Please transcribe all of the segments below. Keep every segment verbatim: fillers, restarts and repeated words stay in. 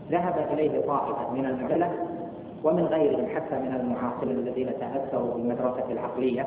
ذهب إليه طائفة من المعتزلة ومن غيرهم حتى من المعاصرين الذين تأثروا بالمدرسة العقلية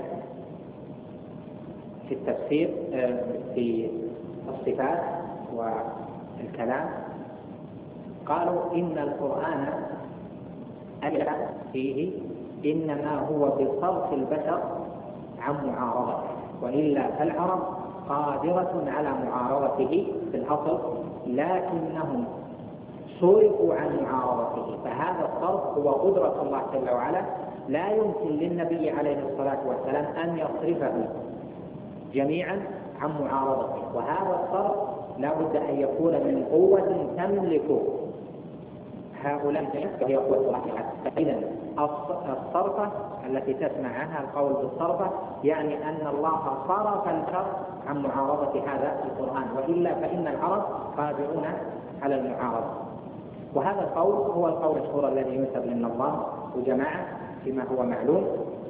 في التفسير في الصفات والكلام. قالوا إن القرآن ألا فيه إنما هو بصرف البشر عن معارضته، وإلا فالعرب قادرة على معارضته في الأصل، لكنهم صرفوا عن معارضته. فهذا الصرف هو قدرة الله جل وعلا، لا يمكن للنبي عليه الصلاة والسلام أن يصرفه جميعا عن معارضته، وهذا الصرف لا بد أن يكون من قوة تملك هؤلاء وهي قوة الله. فإذا الصرفة التي تسمعها القول بالصرفة يعني أن الله صرف الشر عن معارضة هذا القرآن، وإلا فإن العرب قادرون على المعارضة. وهذا القول هو القول المشهور الذي ينسب للنظام وجماعة فيما هو معلوم،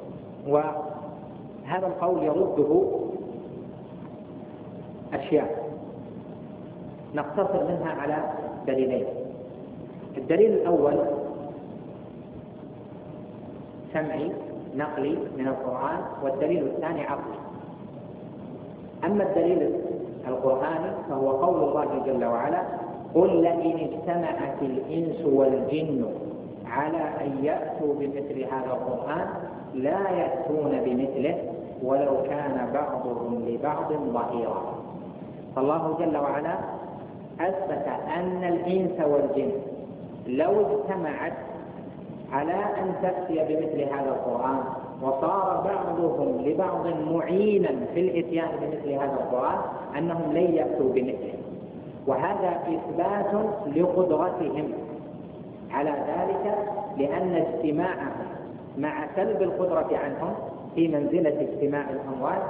وهذا القول يرده أشياء نقتصر منها على دليلين. الدليل الأول سمعي نقلي من القرآن، والدليل الثاني عقلي. أما الدليل القرآني فهو قول الله جل وعلا: قل لئن اجتمعت الإنس والجن على أن يأتوا بمثل هذا القرآن لا يأتون بمثله ولو كان بعضهم لبعض ظهيرا. فالله جل وعلا أثبت أن الإنس والجن لو اجتمعت على أن تأتي بمثل هذا القرآن وصار بعضهم لبعض معينا في الإتيان بمثل هذا القرآن أنهم لن يأتوا بمثله، وهذا إثبات لقدرتهم على ذلك، لأن اجتماعهم مع سلب القدرة عنهم في منزلة اجتماع الأموات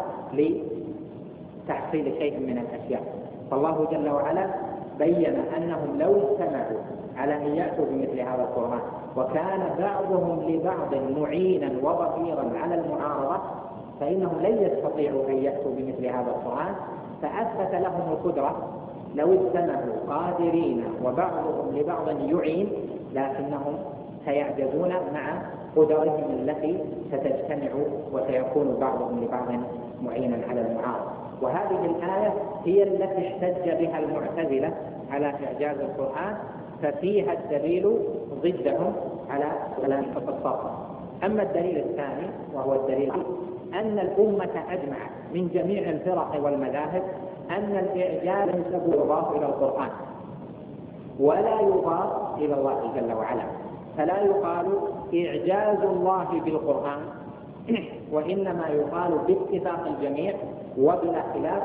لتحصيل شيء من الأشياء. فالله جل وعلا بين أنهم لو اجتمعوا على أن يأتوا بمثل هذا القرآن وكان بعضهم لبعض معينا وظهيرا على المعارضة فإنهم لن يستطيعوا أن يأتوا بمثل هذا القرآن، فأثبت لهم القدرة لو اجتمعوا قادرين وبعضهم لبعض يعين، لكنهم سيعجزون مع قدرهم التي ستجتمع وسيكون بعضهم لبعض معينا على المعارضة. وهذه الآية هي التي احتج بها المعتزلة على إعجاز القرآن، ففيها الدليل ضدهم على كلام الصرف. أما الدليل الثاني وهو الدليل أن الأمة أجمعت من جميع الفرق والمذاهب أن الإعجاز ليس يضاف إلى القرآن ولا يضاف إلى الله جل وعلا، فلا يقال إعجاز الله بالقرآن، وإنما يقال باتفاق الجميع وبلا خلاف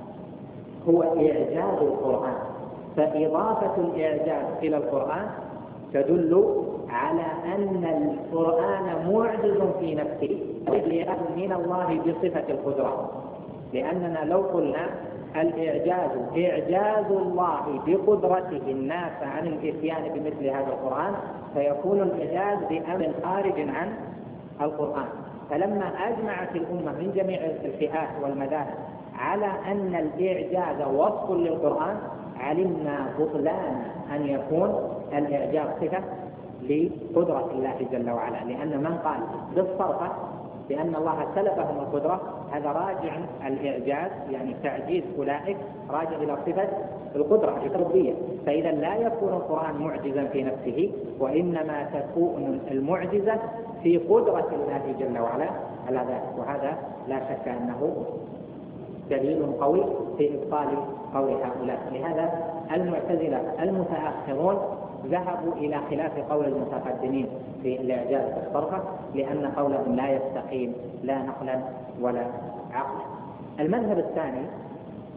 هو إعجاز القرآن. فإضافة الإعجاز إلى القرآن تدل على أن القرآن معجز في نفسه من الله بصفة القدرة، لأننا لو قلنا الإعجاز إعجاز الله بقدرته الناس عن الإتيان بمثل هذا القرآن فيكون الإعجاز بأمر خارج عن القرآن. فلما أجمعت الأمة من جميع الفئات والمذاهب على أن الإعجاز وصف للقرآن علمنا بطلان أن يكون الإعجاز صفة لقدرة الله جل وعلا، لأن من قال بالصرفة بأن الله سلبهم القدرة هذا راجع الإعجاز يعني تعجيز أولئك راجع إلى صفة القدرة الربوبية. فإذا لا يكون القرآن معجزا في نفسه، وإنما تكون المعجزة في قدرة الله جل وعلا على ذلك، وهذا لا شك أنه دليل قوي في إبطال قول هؤلاء. لهذا المعتزلة المتأخرون ذهبوا إلى خلاف قول المتقدمين في الإعجاز بالصرفة، لأن قولهم لا يستقيم لا نقلا ولا عقلا. المذهب الثاني